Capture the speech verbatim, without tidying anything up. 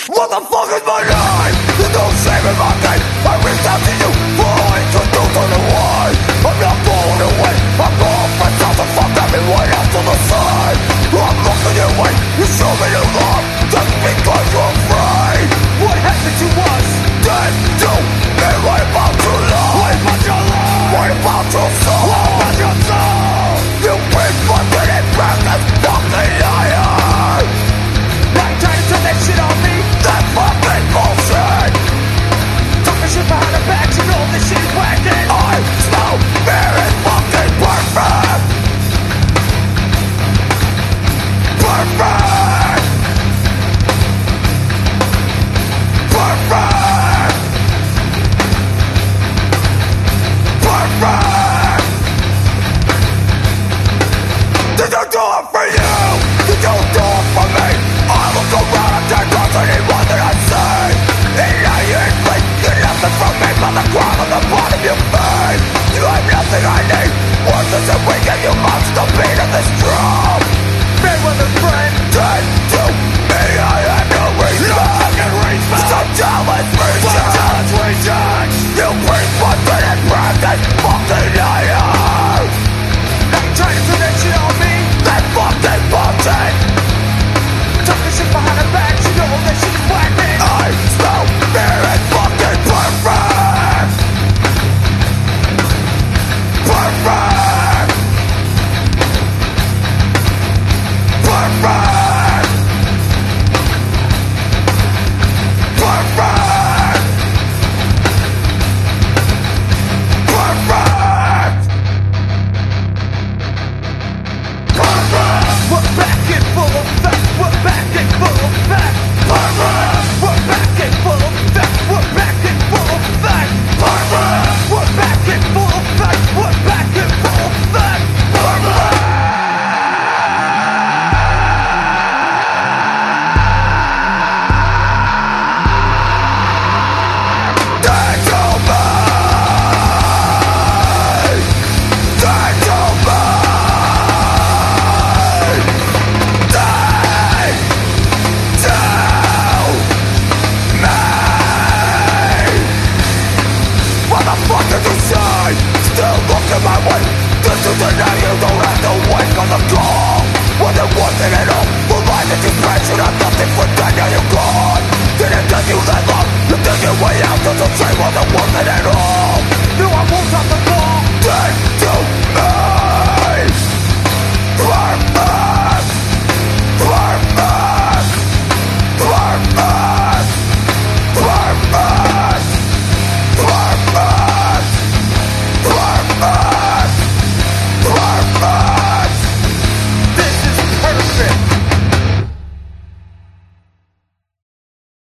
What the fuck is my life? There's no shame in my game. I reached out to you for all introduced on the way. I'm not going away. I'm going for myself and fuck everyone else on the side. I'm looking your way. You show me your love just because you're afraid. What happened to us? Dead to me. What about your love? What about your love? What about your soul? What about your soul? You bring fucking and practice fucking liar. Not trying to turn that shit on me. That fucking bullshit. Talking shit behind the back, you know this shit is whacking. I smell beer is fucking perfect. Perfect. Perfect. Perfect. Did you do it for you? Did you do it for me? I look around and take off anyone that I see. And now you're asleep. You're nothing from me but the ground on the bottom of your feet. You have nothing I need. Worthless and weak and you must the beat of this drum. Fair weather friend. Dead to me, I have no reason. No fucking reason. Some jealous reason. Some jealous reason. You bring fucking and practice fucking liar. Now you trying to turn that shit on me. That fucking bullshit. Talking shit behind the back, you know that shit is whacking. I smell beer and fucking perfect. Perfect. Perfect. Perfect. Perfect. Perfect. We're back and full of facts. We're back and full of facts. Perfect. We're back and full of facts. We're back and full of facts. Perfect. We're back and full of facts. We're back and full of facts. Perfect. Still looking my way. This is the night you don't have to wait on the call. Was it worth it at all? The life that you spent should have nothing for that, now you're gone. Didn't think you that long. You think your way out doesn't say wasn't worth it at all.